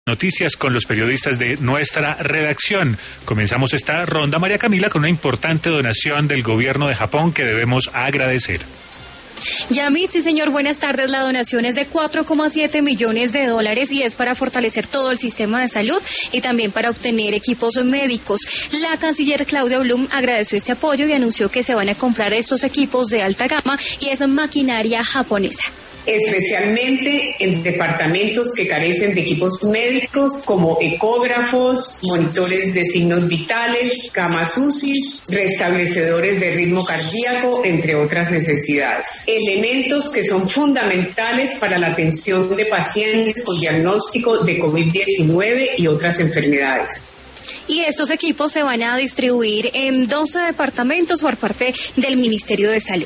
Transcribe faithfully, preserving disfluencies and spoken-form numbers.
Noticias con los periodistas de nuestra redacción. Comenzamos esta ronda, María Camila, con una importante donación del gobierno de Japón que debemos agradecer. Yamit, sí señor, buenas tardes. La donación es de cuatro coma siete millones de dólares y es para fortalecer todo el sistema de salud y también para obtener equipos médicos. La canciller Claudia Blum agradeció este apoyo y anunció que se van a comprar estos equipos de alta gama y es maquinaria japonesa. Especialmente en departamentos que carecen de equipos médicos como ecógrafos, monitores de signos vitales, camas U C I, restablecedores de ritmo cardíaco, entre otras necesidades. Elementos que son fundamentales para la atención de pacientes con diagnóstico de COVID diecinueve y otras enfermedades. Y estos equipos se van a distribuir en doce departamentos por parte del Ministerio de Salud.